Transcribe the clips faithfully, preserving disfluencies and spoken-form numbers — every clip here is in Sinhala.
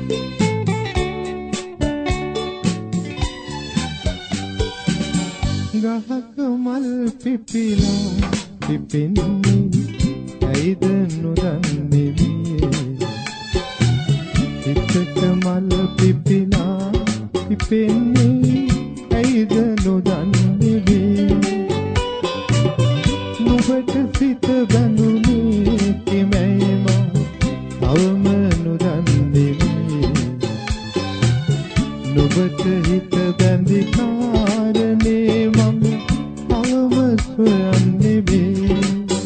ගහක මල් පිපිලා පිපෙන්නේ ඇයිද නොදන්නේ වියේ හිතක මල් පිපිලා පිපෙන්නේ ඇයිද නොදන්නේ වියේ නුඹට සිත බැඳුනේ කිමැයිම අවම නොදන්නේ වියේ නුඹට හිත බැඳි කාරණේ මම අවම සොයන්නේ වේ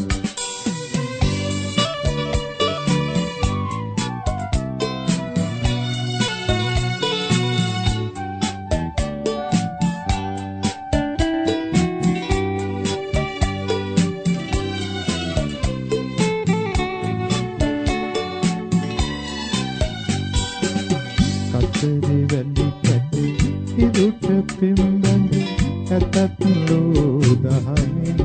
කතරේ වැලි කැටේ ඉදුට පිම්බඳ ඇතත් ලෝ දහමින්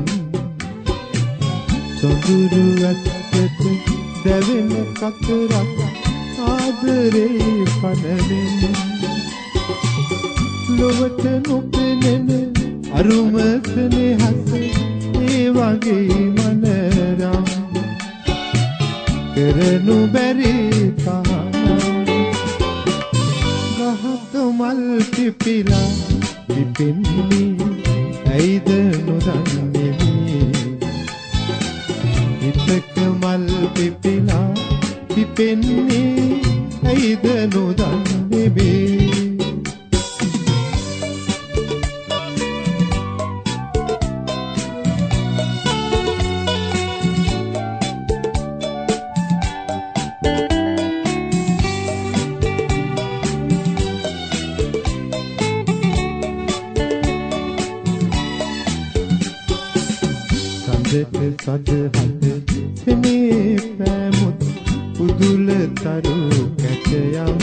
සොඳුරු ඇත්තට දැවෙන කතරක් ආදරේ පනමින් ලොවට නොපෙනෙන අරුම සෙනෙහස ඒ වගේ මනරම් කරනු බැරි තහනම් ගහක මල් පිපිලා පිපෙන්නේ ඇයිද නොදන්නේ හිතක මල් පිපිලා පිපෙන්නේ ඇයිද නොදන්නේ බේ සදහද සෙනේ පැමුත් උදුල තරු කැටයම්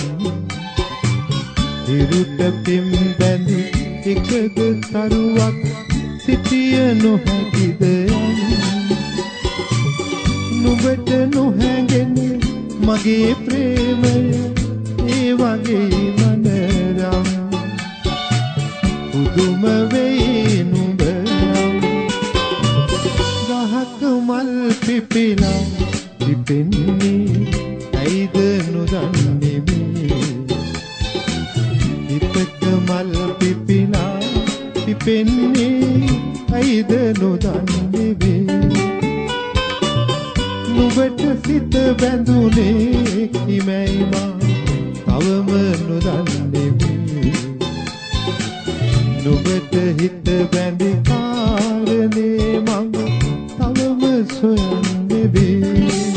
හිරුට පිම් බැඳි එකද තරුවක් සිටිය නොහැකිද නුඹට නොහැඟෙන මගේ ප්‍රේමය ඒ වගේ මනරම් පුදුම වෙයි නුඹ මල් පිපිලා පිපෙන්නේ ඇයිද නොදන්නේ මේ හිතක මල් පිපිලා පිපෙන්නේ ඇයිද නොදන්නේ මේ නුඹට සිත බැඳුනේ කිමැයිම තවම නොදන්නේ මේ නුඹට හිත බැඳි කාරණේ මම soyande be